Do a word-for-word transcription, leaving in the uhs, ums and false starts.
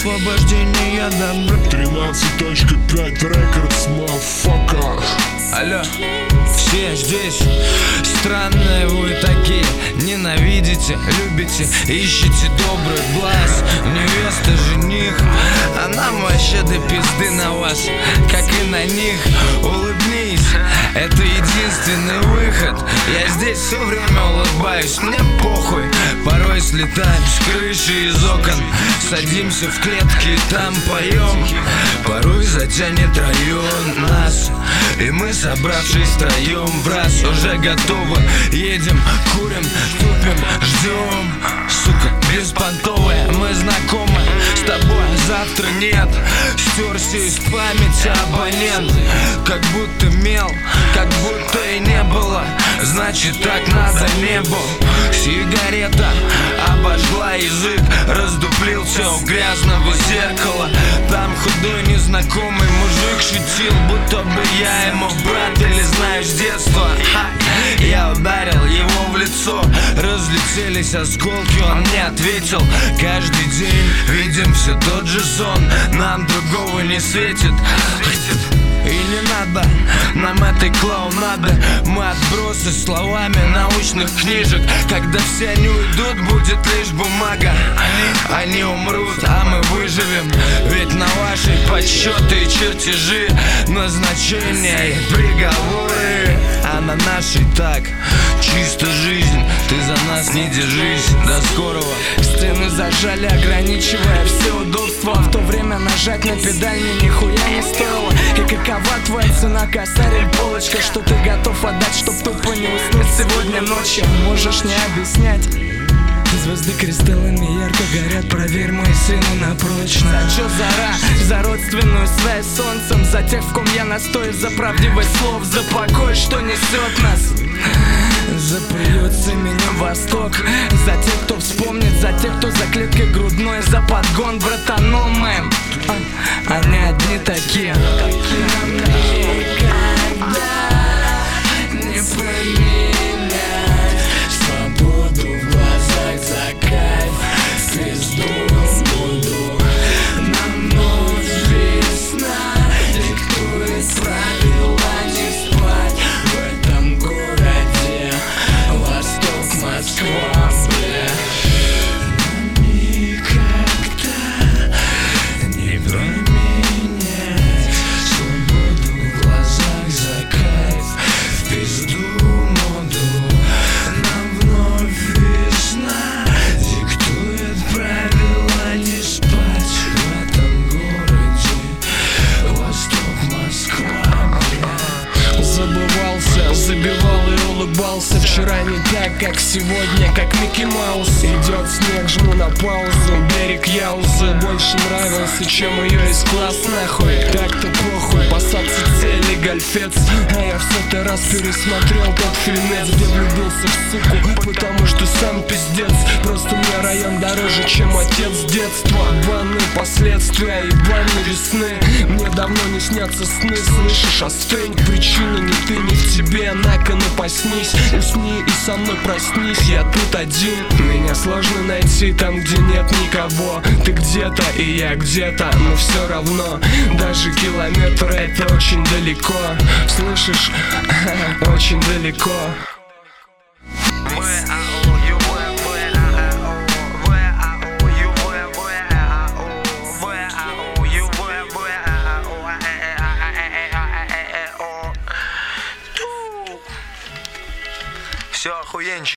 освобождение добра. Тринадцать точка пять рекордс, мафака. Алло, все здесь странные вы такие. Ненавидите, любите, ищете добрый глаз. Невеста, жених, а нам вообще до пизды на вас, как и на них. Улыбнись, это единственный выход. Я здесь все время улыбаюсь, мне похуй. Порой слетаем с крыши, из окон, садимся в клетки и там поем. Порой затянет район нас, и мы, собравшись втроем в раз, уже готовы. Едем, курим, тупим, ждем. Сука, беспонтовая, мы знакомы с тобой, завтра нет. Стерся из памяти абонент, как будто мел, как будто и не было. Значит, так надо небу. Сигарета обожгла язык, раздуплил все у грязного зеркала. Там худой незнакомый мужик шутил, будто бы я ему брат или знаю с детства. Ха! Я ударил его в лицо, разлетелись осколки, он мне ответил: каждый день видим все тот же сон, нам другого не светит. И не надо нам этой клоунады, мы отбросы словами научных книжек. Когда все они уйдут, будет лишь бумага. Они умрут, а мы выживем, ведь на ваши подсчеты и чертежи назначения и приговоры, а на нашей так чисто жизнь. Ты за нас не держись, до скорого. Стены зажали, ограничивая все удобства. В то время нажать на педаль мне нихуя не стоило. И какова твоя цена, косарь или полочка, что ты готов отдать, чтоб тупо не уснуть сегодня ночью? Можешь не объяснять. Звезды кристаллами ярко горят, проверь мои силы на прочность. За чё зара? За родственную связь с солнцем, за тех, в ком я настою, за правдивость слов, за покой, что несет нас, за приют с именем Восток, за тех, кто вспомнит, за тех, кто за клеткой грудной, за подгон братаномы. а, Они одни такие. Нам никогда не поменять свободу в глазах за кайф, звезду буду. Нам ночь весна диктует правила не спать в этом городе. Восток, Москва, бля. Нам никогда не променять свободу в глазах за кайф, в пизду моду. Нам вновь весна диктует правила не спать в этом городе. Восток, Москва, бля. Забывался, забивал и улыбался. Вчера не так, как сегодня, как Микки Маус. Идет снег, жму на паузу, берег Яузы больше нравился, чем ее из класс нахуй. Так-то похуй, посадцы цели, гольфец. А я в сотый раз пересмотрел тот фильмец, где влюбился в суку, потому что сам пиздец. Просто мне район дороже, чем отец детства. Банные последствия и банные весны. Мне давно не снятся сны, слышишь, остынь. Причина не ты, не в тебе, на-ка напаснись. Усни и со мной проснись, я тут один. Меня сложно найти там, где нет никого. Ты где-то и я где-то, но все равно. Даже километр это очень далеко. Слышишь, очень далеко. Все охуенчик.